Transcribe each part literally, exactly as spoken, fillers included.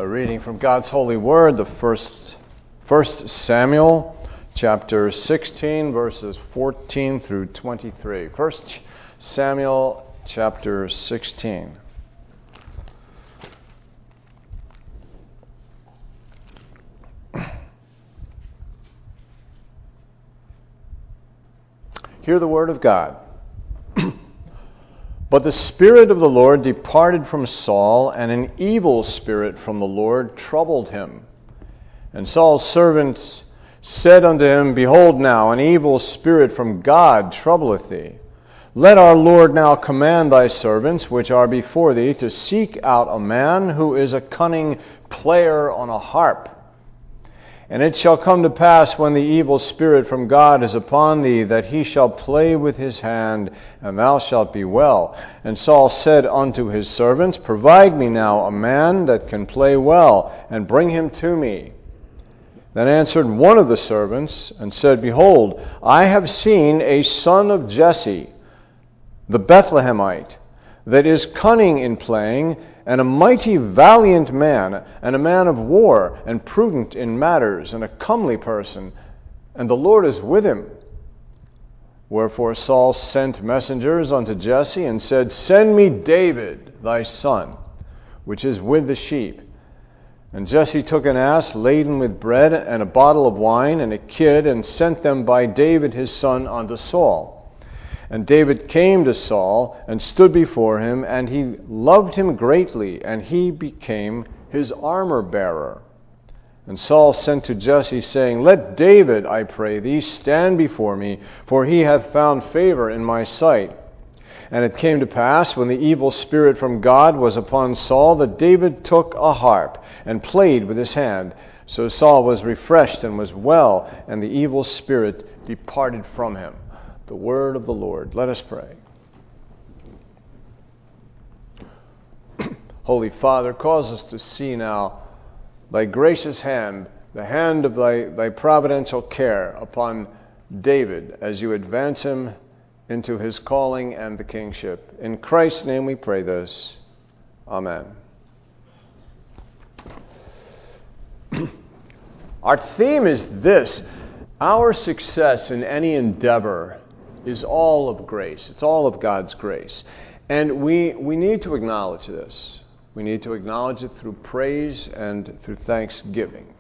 A reading from God's holy word, the first, first Samuel, chapter sixteen, verses fourteen through twenty-three. First Samuel, chapter sixteen. Hear the word of God. But the Spirit of the Lord departed from Saul, and an evil spirit from the Lord troubled him. And Saul's servants said unto him, Behold now, an evil spirit from God troubleth thee. Let our Lord now command thy servants, which are before thee, to seek out a man who is a cunning player on a harp. And it shall come to pass, when the evil spirit from God is upon thee, that he shall play with his hand, and thou shalt be well. And Saul said unto his servants, Provide me now a man that can play well, and bring him to me. Then answered one of the servants, and said, Behold, I have seen a son of Jesse, the Bethlehemite, that is cunning in playing, and a mighty valiant man, and a man of war, and prudent in matters, and a comely person, and the Lord is with him. Wherefore Saul sent messengers unto Jesse, and said, Send me David, thy son, which is with the sheep. And Jesse took an ass laden with bread, and a bottle of wine, and a kid, and sent them by David his son unto Saul. And David came to Saul, and stood before him, and he loved him greatly, and he became his armor-bearer. And Saul sent to Jesse, saying, Let David, I pray thee, stand before me, for he hath found favor in my sight. And it came to pass, when the evil spirit from God was upon Saul, that David took a harp, and played with his hand. So Saul was refreshed, and was well, and the evil spirit departed from him. The word of the Lord. Let us pray. Holy Father, cause us to see now thy gracious hand, the hand of thy, thy providential care upon David as you advance him into his calling and the kingship. In Christ's name we pray this. Amen. Our theme is this: our success in any endeavor is all of grace. It's all of God's grace. And we we need to acknowledge this. We need to acknowledge it through praise and through thanksgiving.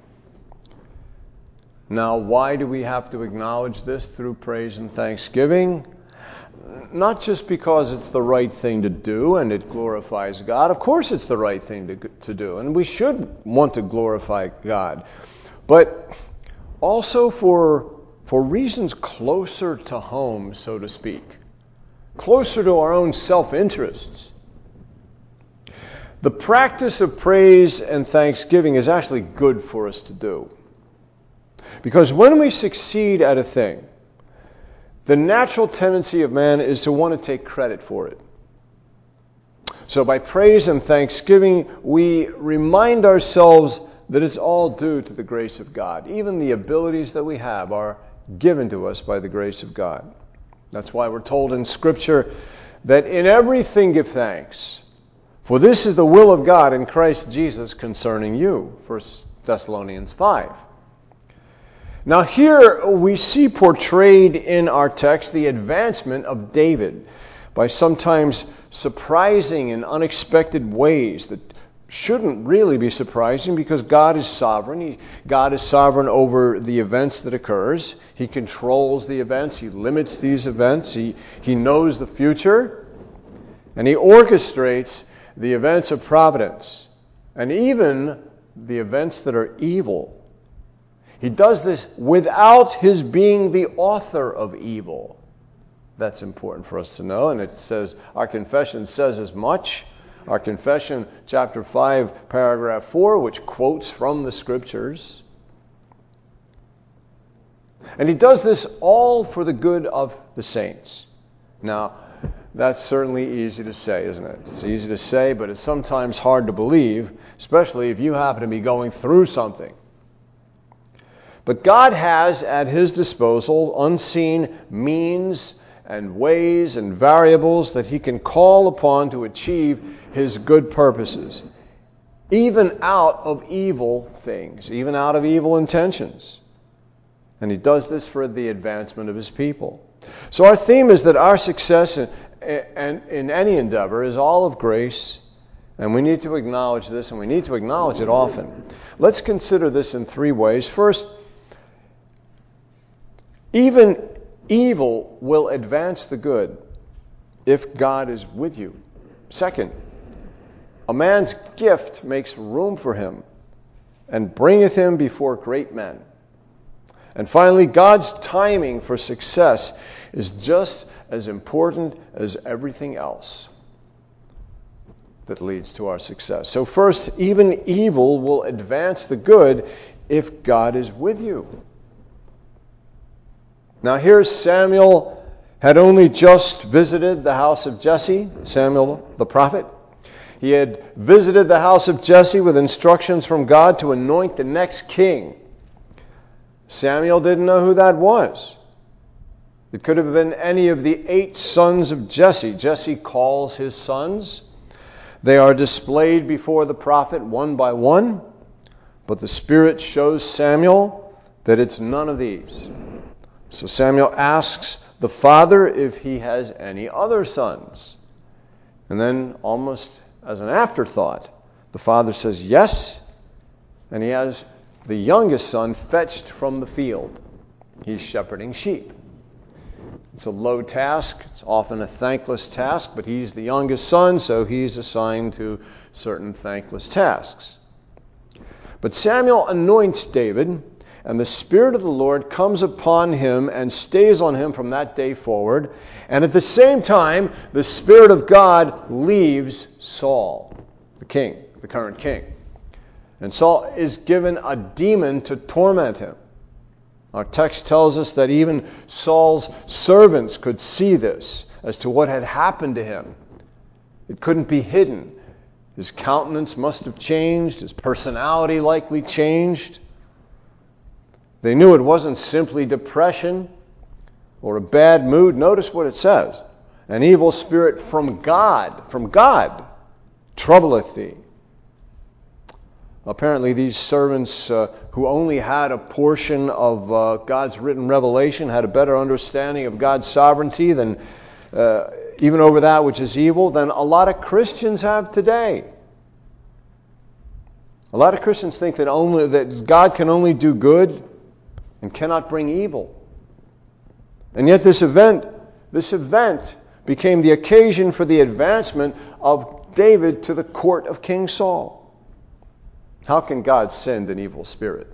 Now, why do we have to acknowledge this through praise and thanksgiving? Not just because it's the right thing to do and it glorifies God. Of course it's the right thing to, to do, and we should want to glorify God. But also for For reasons closer to home, so to speak, closer to our own self-interests. The practice of praise and thanksgiving is actually good for us to do. Because when we succeed at a thing, the natural tendency of man is to want to take credit for it. So by praise and thanksgiving, we remind ourselves that it's all due to the grace of God. Even the abilities that we have are given to us by the grace of God. That's why we're told in Scripture that in everything give thanks, for this is the will of God in Christ Jesus concerning you. First Thessalonians five. Now here we see portrayed in our text the advancement of David by sometimes surprising and unexpected ways that shouldn't really be surprising, because God is sovereign. He, God is sovereign over the events that occurs. He controls the events. He limits these events. He, he knows the future. And he orchestrates the events of providence, and even the events that are evil. He does this without his being the author of evil. That's important for us to know, and it says, our confession says as much. Our confession, chapter five, paragraph four, which quotes from the Scriptures. And he does this all for the good of the saints. Now, that's certainly easy to say, isn't it? It's easy to say, but it's sometimes hard to believe, especially if you happen to be going through something. But God has at his disposal unseen means and ways and variables that he can call upon to achieve his good purposes. even out of evil things, even out of evil intentions. And he does this for the advancement of his people. So our theme is that our success in, in, in any endeavor is all of grace, and we need to acknowledge this, and we need to acknowledge it often. Let's consider this in three ways. First, even evil will advance the good if God is with you. Second, a man's gift makes room for him and bringeth him before great men. And finally, God's timing for success is just as important as everything else that leads to our success. So first, even evil will advance the good if God is with you. Now here Samuel had only just visited the house of Jesse, Samuel the prophet. He had visited the house of Jesse with instructions from God to anoint the next king. Samuel didn't know who that was. It could have been any of the eight sons of Jesse. Jesse calls his sons. They are displayed before the prophet one by one, but the Spirit shows Samuel that it's none of these. So Samuel asks the father if he has any other sons. And then, almost as an afterthought, the father says yes, and he has the youngest son fetched from the field. He's shepherding sheep. It's a low task. It's often a thankless task, but he's the youngest son, so he's assigned to certain thankless tasks. But Samuel anoints David, and the Spirit of the Lord comes upon him and stays on him from that day forward. And at the same time, the Spirit of God leaves Saul, the king, the current king. And Saul is given a demon to torment him. Our text tells us that even Saul's servants could see this as to what had happened to him. It couldn't be hidden. His countenance must have changed. His personality likely changed. They knew it wasn't simply depression or a bad mood. Notice what it says. An evil spirit from God, from God, troubleth thee. Apparently these servants uh, who only had a portion of uh, God's written revelation had a better understanding of God's sovereignty than uh, even over that which is evil than a lot of Christians have today. A lot of Christians think that only that God can only do good and cannot bring evil. And yet this event, this event became the occasion for the advancement of David to the court of King Saul. How can God send an evil spirit?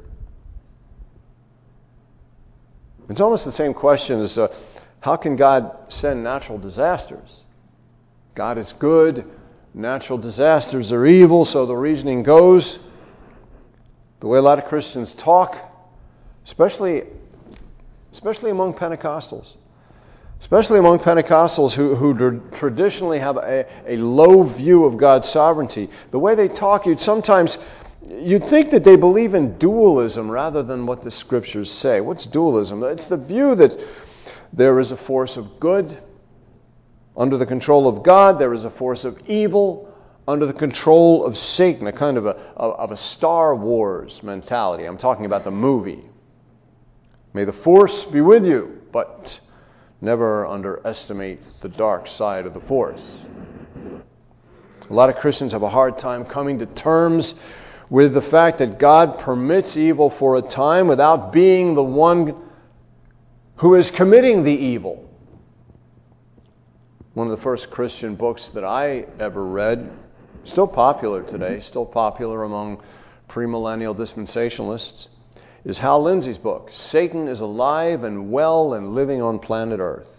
It's almost the same question as uh, how can God send natural disasters? God is good, natural disasters are evil, so the reasoning goes. The way a lot of Christians talk, especially, especially among Pentecostals, especially among Pentecostals who, who traditionally have a, a low view of God's sovereignty, the way they talk, you'd sometimes... You'd think that they believe in dualism rather than what the Scriptures say. What's dualism? It's the view that there is a force of good under the control of God. There is a force of evil under the control of Satan, a kind of a, of a Star Wars mentality. I'm talking about the movie. May the force be with you, but never underestimate the dark side of the force. A lot of Christians have a hard time coming to terms with the fact that God permits evil for a time without being the one who is committing the evil. One of the first Christian books that I ever read, still popular today, still popular among premillennial dispensationalists, is Hal Lindsey's book, Satan is Alive and Well and Living on Planet Earth.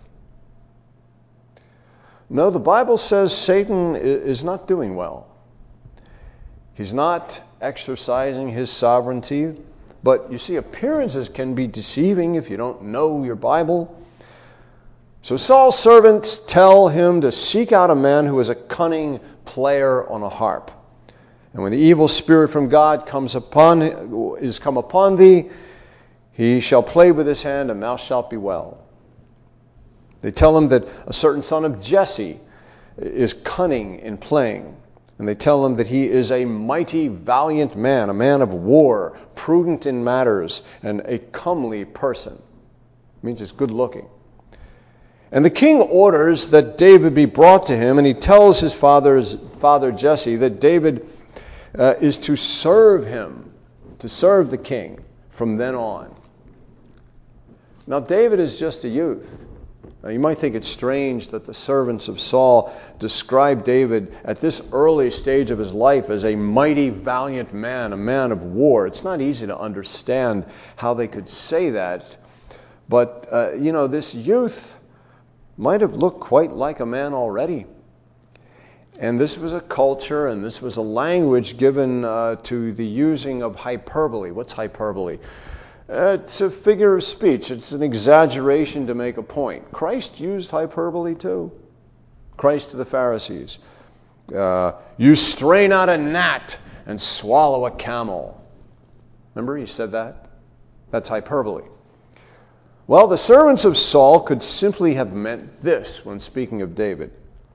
No, the Bible says Satan is not doing well. He's not exercising his sovereignty, but you see, appearances can be deceiving if you don't know your Bible. So Saul's servants tell him to seek out a man who is a cunning player on a harp. And when the evil spirit from God comes upon is come upon thee, he shall play with his hand, and thou shalt be well. They tell him that a certain son of Jesse is cunning in playing. And they tell him that he is a mighty, valiant man, a man of war, prudent in matters, and a comely person. It means he's good looking. And the king orders that David be brought to him, and he tells his father's father Jesse that David uh, is to serve him, to serve the king from then on. Now David is just a youth. Now, you might think it's strange that the servants of Saul describe David at this early stage of his life as a mighty, valiant man, a man of war. It's not easy to understand how they could say that. But, uh, you know, this youth might have looked quite like a man already. And this was a culture and this was a language given uh, to the using of hyperbole. What's hyperbole? Uh, it's a figure of speech. It's an exaggeration to make a point. Christ used hyperbole too. Christ to the Pharisees. Uh, you strain out a gnat and swallow a camel. Remember he said that? That's hyperbole. Well, the servants of Saul could simply have meant this when speaking of David.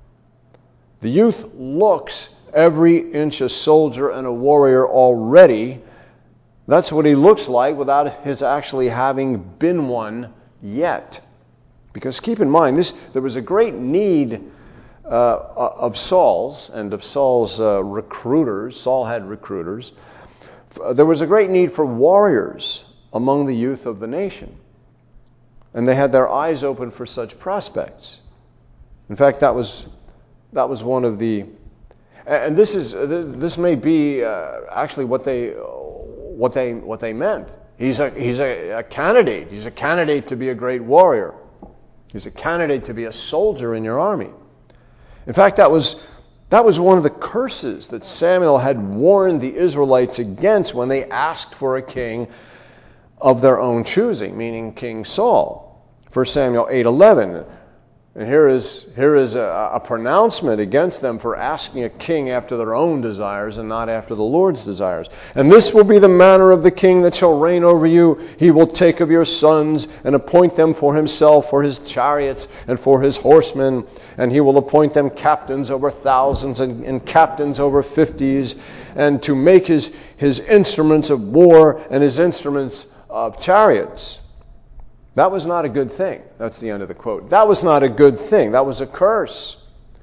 The youth looks every inch a soldier and a warrior already. That's what he looks like without his actually having been one yet. Because keep in mind, this there was a great need uh, of Saul's and of Saul's uh, recruiters. Saul had recruiters. There was a great need for warriors among the youth of the nation. And they had their eyes open for such prospects. In fact, that was that was one of the... And this is this may be uh, actually what they... What they what they meant. He's a he's a, a candidate. He's a candidate to be a great warrior. He's a candidate to be a soldier in your army. In fact, that was that was one of the curses that Samuel had warned the Israelites against when they asked for a king of their own choosing, meaning King Saul. First Samuel eight eleven. And here is here is a, a pronouncement against them for asking a king after their own desires and not after the Lord's desires. And this will be the manner of the king that shall reign over you. He will take of your sons and appoint them for himself, for his chariots and for his horsemen. And he will appoint them captains over thousands and, and captains over fifties. And to make his, his instruments of war and his instruments of chariots. That was not a good thing. That's the end of the quote. That was not a good thing. That was a curse.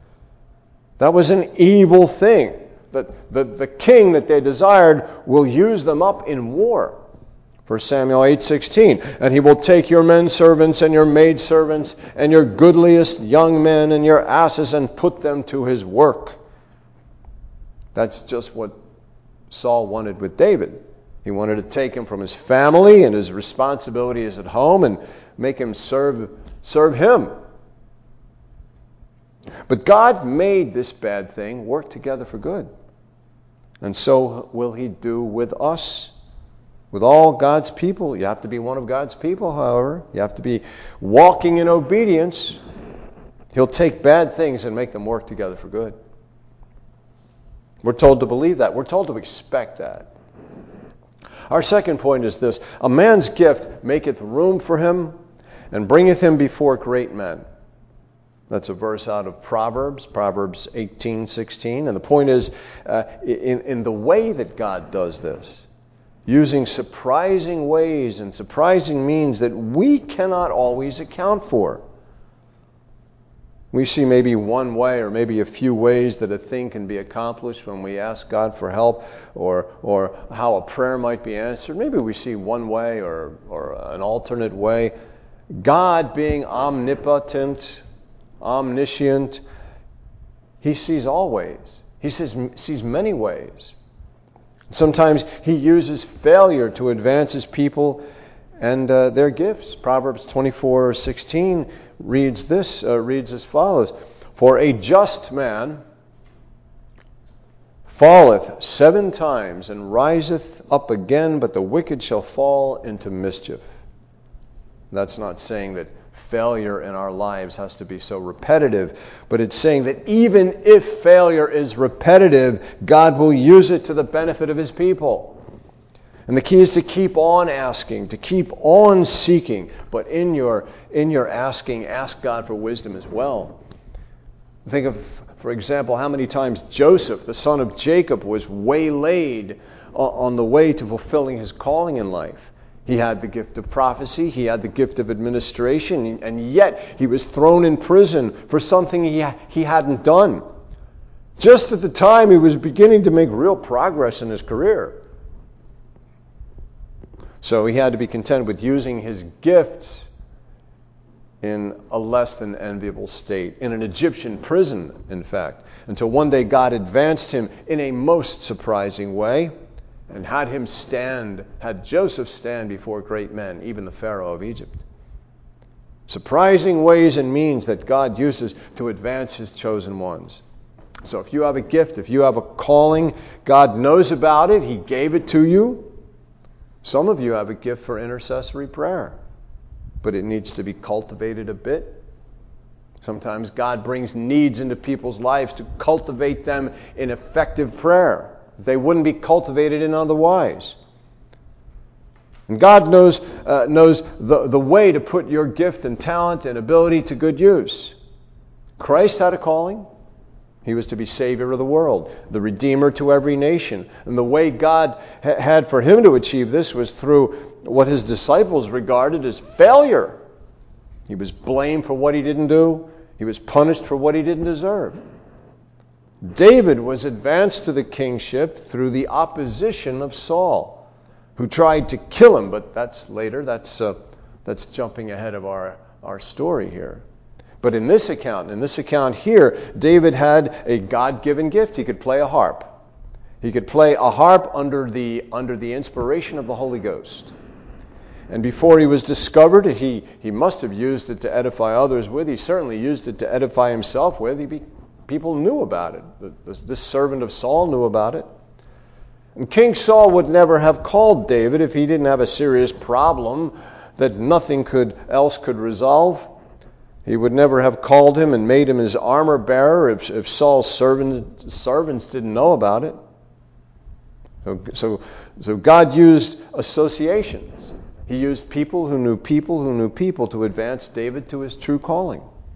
That was an evil thing. That the, the king that they desired will use them up in war. First Samuel eight sixteen. And he will take your men servants and your maid servants and your goodliest young men and your asses and put them to his work. That's just what Saul wanted with David. He wanted to take him from his family and his responsibilities at home and make him serve, serve him. But God made this bad thing work together for good. And so will he do with us, with all God's people. You have to be one of God's people, however. You have to be walking in obedience. He'll take bad things and make them work together for good. We're told to believe that. We're told to expect that. Our second point is this. A man's gift maketh room for him and bringeth him before great men. That's a verse out of Proverbs, Proverbs eighteen sixteen. And the point is, uh, in, in the way that God does this, using surprising ways and surprising means that we cannot always account for. We see maybe one way or maybe a few ways that a thing can be accomplished when we ask God for help, or or how a prayer might be answered. Maybe we see one way or, or an alternate way. God being omnipotent, omniscient, he sees all ways. He sees, sees many ways. Sometimes he uses failure to advance his people and uh, their gifts. Proverbs twenty-four sixteen reads this, uh, reads as follows. For a just man falleth seven times and riseth up again, but the wicked shall fall into mischief. That's not saying that failure in our lives has to be so repetitive, but it's saying that even if failure is repetitive, God will use it to the benefit of his people. And the key is to keep on asking, to keep on seeking. But in your in your asking, ask God for wisdom as well. Think of For example, how many times Joseph, the son of Jacob, was waylaid on the way to fulfilling his calling in life. He had the gift of prophecy, he had the gift of administration, and yet he was thrown in prison for something he, he hadn't done. Just at the time he was beginning to make real progress in his career. So he had to be content with using his gifts in a less than enviable state, in an Egyptian prison, in fact, until one day God advanced him in a most surprising way and had him stand, had Joseph stand before great men, even the Pharaoh of Egypt. Surprising ways and means that God uses to advance his chosen ones. So if you have a gift, if you have a calling, God knows about it, he gave it to you. Some of you have a gift for intercessory prayer, but it needs to be cultivated a bit. Sometimes God brings needs into people's lives to cultivate them in effective prayer. They wouldn't be cultivated in otherwise. And God knows uh, knows the, the way to put your gift and talent and ability to good use. Christ had a calling. He was to be Savior of the world, the Redeemer to every nation. And the way God ha- had for him to achieve this was through what his disciples regarded as failure. He was blamed for what he didn't do. He was punished for what he didn't deserve. David was advanced to the kingship through the opposition of Saul, who tried to kill him, but that's later. That's uh, that's jumping ahead of our, our story here. But in this account, in this account here, David had a God-given gift. He could play a harp. He could play a harp under the under the inspiration of the Holy Ghost. And before he was discovered, he, he must have used it to edify others with. He certainly used it to edify himself with. He be, people knew about it. This, this servant of Saul knew about it. And King Saul would never have called David if he didn't have a serious problem that nothing could else could resolve. He would never have called him and made him his armor bearer if, if Saul's servant, servants didn't know about it. So, so, so God used associations. He used people who knew people who knew people to advance David to his true calling.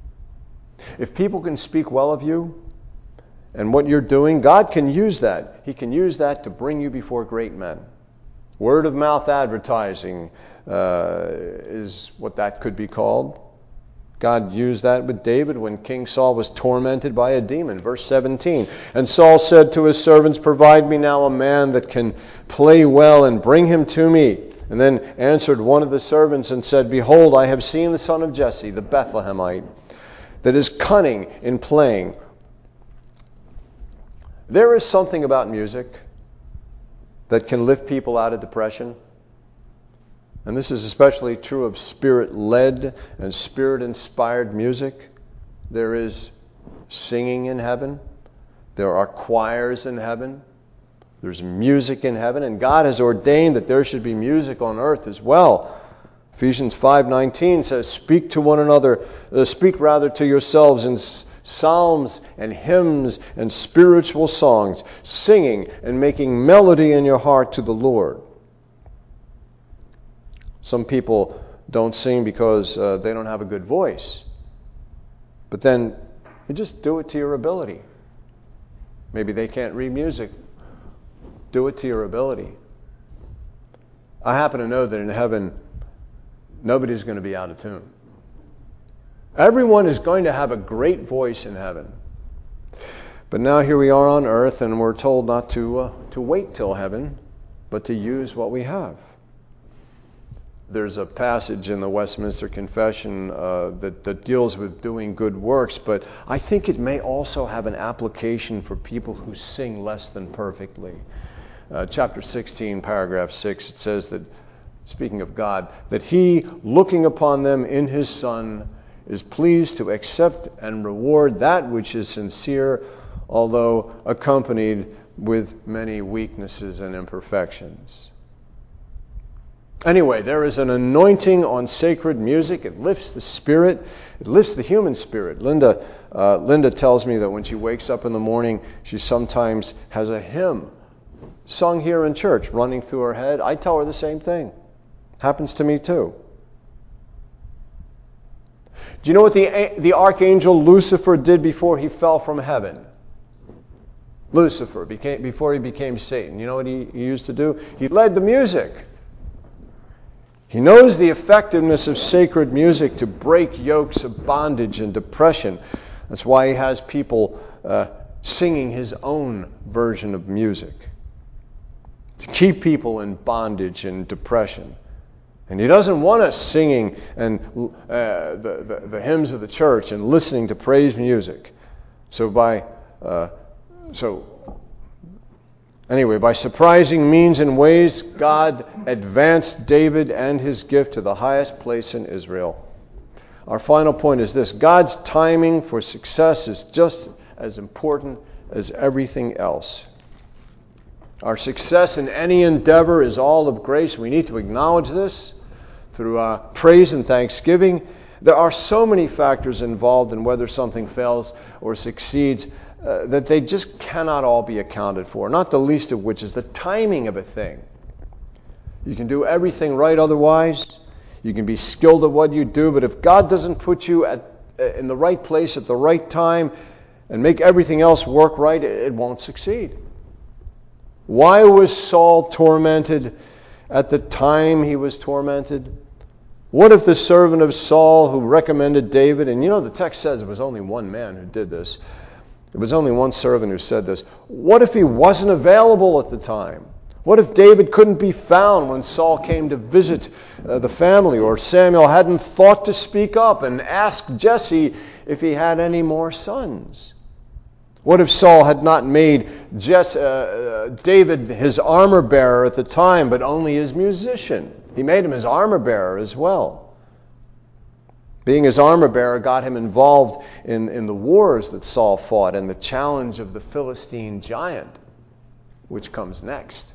If people can speak well of you and what you're doing, God can use that. He can use that to bring you before great men. Word of mouth advertising uh, is what that could be called. God used that with David when King Saul was tormented by a demon. Verse seventeen. And Saul said to his servants, "Provide me now a man that can play well and bring him to me." And then answered one of the servants and said, "Behold, I have seen the son of Jesse, the Bethlehemite, that is cunning in playing." There is something about music that can lift people out of depression. And this is especially true of Spirit-led and Spirit-inspired music. There is singing in heaven. There are choirs in heaven. There's music in heaven. And God has ordained that there should be music on earth as well. Ephesians five nineteen says, Speak to one another, uh, speak rather to yourselves in psalms and hymns and spiritual songs, singing and making melody in your heart to the Lord. Some people don't sing because uh, they don't have a good voice. But then you just do it to your ability. Maybe they can't read music. Do it to your ability. I happen to know that in heaven, nobody's going to be out of tune. Everyone is going to have a great voice in heaven. But now here we are on earth, and we're told not to uh, to wait till heaven, but to use what we have. There's a passage in the Westminster Confession uh, that, that deals with doing good works, but I think it may also have an application for people who sing less than perfectly. Uh, chapter sixteen, paragraph six, it says that, speaking of God, that He, looking upon them in His Son, is pleased to accept and reward that which is sincere, although accompanied with many weaknesses and imperfections. Anyway, there is an anointing on sacred music. It lifts the spirit. It lifts the human spirit. Linda, uh, Linda tells me that when she wakes up in the morning, she sometimes has a hymn sung here in church running through her head. I tell her the same thing. Happens to me too. Do you know what the, the archangel Lucifer did before he fell from heaven? Lucifer, became, before he became Satan, you know what he, he used to do? He led the music. He knows the effectiveness of sacred music to break yokes of bondage and depression. That's why he has people uh, singing his own version of music, to keep people in bondage and depression. And he doesn't want us singing and uh, the, the, the hymns of the church and listening to praise music. So by uh, so anyway, by surprising means and ways, God advanced David and his gift to the highest place in Israel. Our final point is this: God's timing for success is just as important as everything else. Our success in any endeavor is all of grace. We need to acknowledge this through uh, praise and thanksgiving. There are so many factors involved in whether something fails or succeeds uh, that they just cannot all be accounted for, not the least of which is the timing of a thing. You can do everything right otherwise. You can be skilled at what you do, but if God doesn't put you at, in the right place at the right time and make everything else work right, it won't succeed. Why was Saul tormented at the time he was tormented? What if the servant of Saul who recommended David, and you know the text says it was only one man who did this. It was only one servant who said this. What if he wasn't available at the time? What if David couldn't be found when Saul came to visit uh, the family, or Samuel hadn't thought to speak up and ask Jesse if he had any more sons? What if Saul had not made Jesse, uh, uh, David his armor bearer at the time, but only his musician? He made him his armor bearer as well. Being his armor bearer got him involved in, in the wars that Saul fought and the challenge of the Philistine giant, which comes next.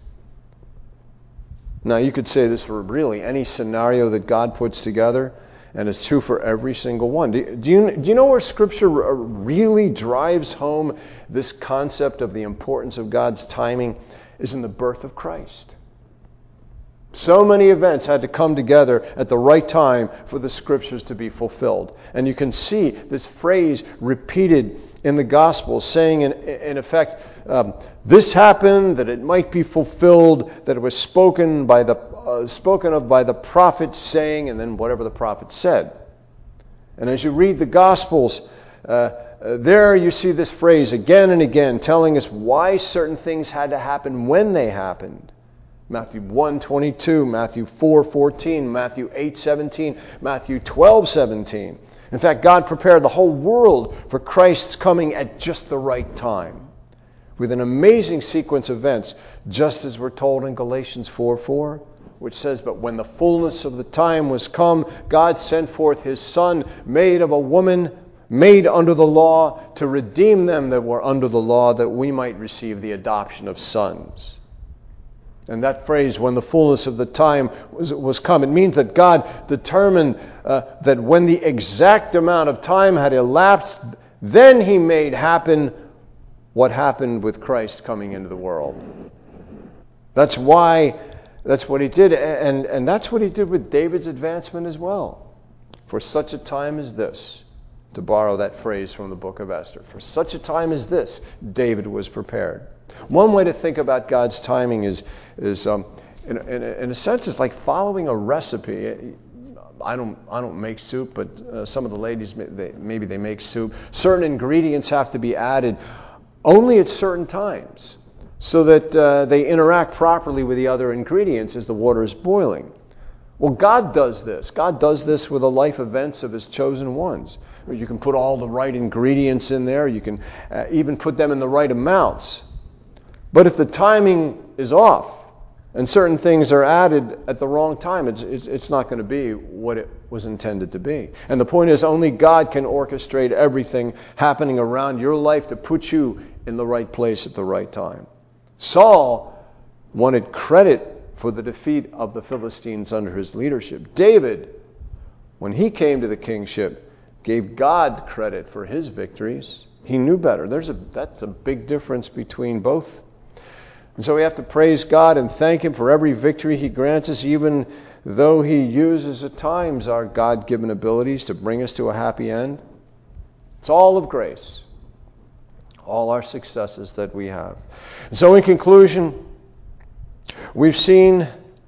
Now, you could say this for really any scenario that God puts together, and it's true for every single one. Do, do, you, do you know where Scripture really drives home this concept of the importance of God's timing? Is in the birth of Christ. So many events had to come together at the right time for the Scriptures to be fulfilled. And you can see this phrase repeated in the Gospels, saying in, in effect, um, this happened that it might be fulfilled, that it was spoken by the uh, spoken of by the prophet saying, and then whatever the prophet said. And as you read the Gospels, uh, uh, there you see this phrase again and again, telling us why certain things had to happen when they happened. Matthew one twenty-two, Matthew four fourteen, Matthew eight seventeen, Matthew twelve seventeen. In fact, God prepared the whole world for Christ's coming at just the right time, with an amazing sequence of events, just as we're told in Galatians four four, which says, but when the fullness of the time was come, God sent forth his Son, made of a woman, made under the law, to redeem them that were under the law, that we might receive the adoption of sons. And that phrase, when the fullness of the time was, was come, it means that God determined uh, that when the exact amount of time had elapsed, then he made happen what happened with Christ coming into the world. That's why, that's what he did, and, and that's what he did with David's advancement as well. For such a time as this, to borrow that phrase from the book of Esther, for such a time as this, David was prepared. One way to think about God's timing is, is um, in, in, in a sense, it's like following a recipe. I don't, I don't make soup, but uh, some of the ladies, they, maybe they make soup. Certain ingredients have to be added only at certain times, so that uh, they interact properly with the other ingredients as the water is boiling. Well, God does this. God does this with the life events of his chosen ones. You can put all the right ingredients in there. You can uh, even put them in the right amounts. But if the timing is off and certain things are added at the wrong time, it's, it's, it's not going to be what it was intended to be. And the point is, only God can orchestrate everything happening around your life to put you in the right place at the right time. Saul wanted credit for the defeat of the Philistines under his leadership. David, when he came to the kingship, gave God credit for his victories. He knew better. There's a that's a big difference between both And so we have to praise God and thank Him for every victory He grants us, even though He uses at times our God-given abilities to bring us to a happy end. It's all of grace. All our successes that we have. And so in conclusion, we've seen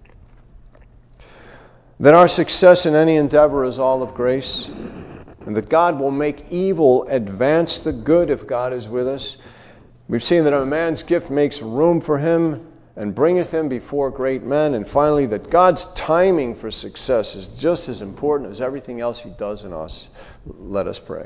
that our success in any endeavor is all of grace, and that God will make evil advance the good if God is with us. We've seen that a man's gift makes room for him and bringeth him before great men. And finally, that God's timing for success is just as important as everything else He does in us. Let us pray.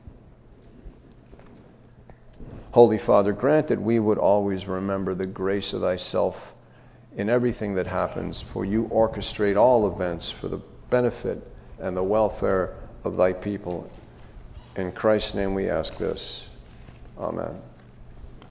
Holy Father, grant that we would always remember the grace of Thyself in everything that happens, for You orchestrate all events for the benefit and the welfare of Thy people. In Christ's name we ask this. Amen.